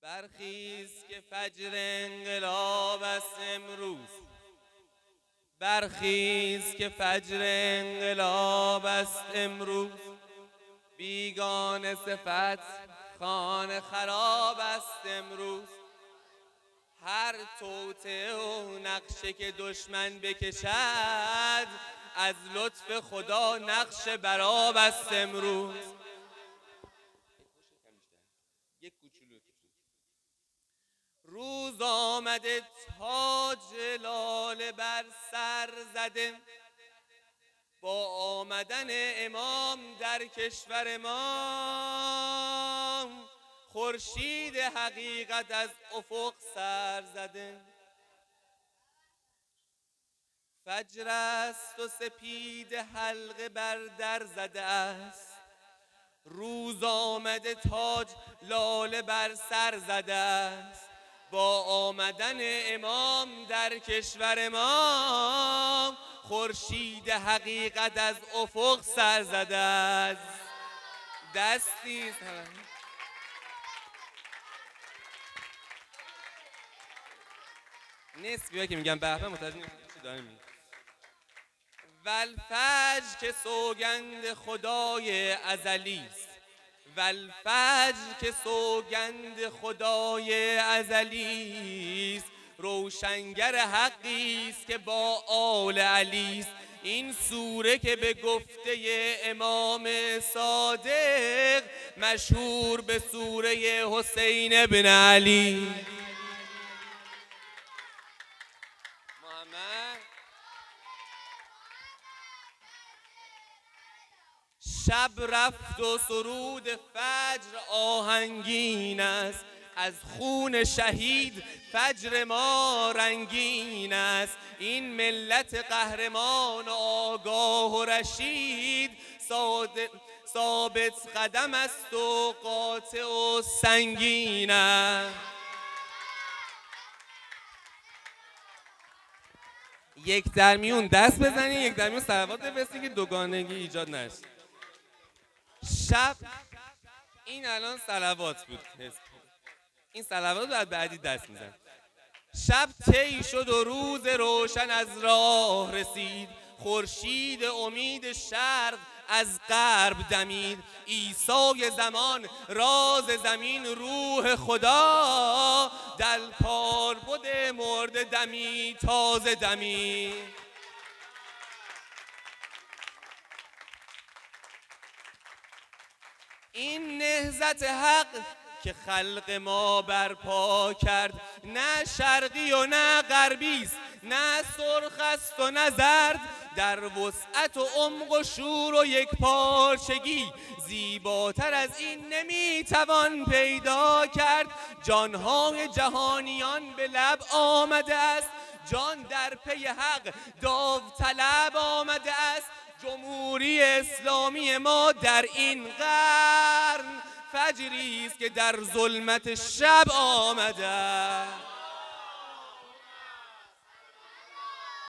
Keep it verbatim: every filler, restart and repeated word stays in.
برخیز که فجر انقلاب است امروز، برخیز که فجر انقلاب است امروز. بیگانه صفت خانه خراب است امروز. هر توطئه و نقشه که دشمن بکشد، از لطف خدا نقش براب است امروز. روز آمده تاج لاله بر سر زده، با آمدن امام در کشور ما خورشید حقیقت از افق سر زده. فجر است و سپید حلقه بر در زده است، روز آمده تاج لاله بر سر زده است، با آمدن امام در کشور ما خورشید حقیقت از افق سر زده است. دستی نسبی که میگم به به متوجه نمیشن چی داره میگه. والفجر که سوگند خدای ازلی است، والفجر که سوگند خدای ازلی است، روشنگر حقی است که با آل علی است. این سوره که به گفته امام صادق مشهور به سوره حسین بن علی. محمد شب رفت و سرود فجر آهنگین است، از خون شهید فجر ما رنگین است. این ملت قهرمان و آگاه و رشید ثابت قدم است و قاطع و سنگین است. یک در میون دست بزنید، یک در میون صلوات بفرستید که دوگانگی ایجاد نشه. شب این الان صلوات بود، این صلوات رو بعدی دست میزن. شب طی شد و روز روشن از راه رسید، خورشید امید شرق از غرب دمید. عیسی زمان راز زمین روح خدا، دل پاربد مرده دمی تازه دمی. این نهضت حق که خلق ما برپا کرد، نه شرقی و نه غربی است، نه سرخ است و نه زرد. در وسعت و عمق و شور و یک پارچگی، زیباتر از این نمیتوان پیدا کرد. جانهای جهانیان به لب آمده است، جان در پی حق داوطلب آمده است. جمهوری اسلامی ما در این قرن فجری است که در ظلمت شب آمده است.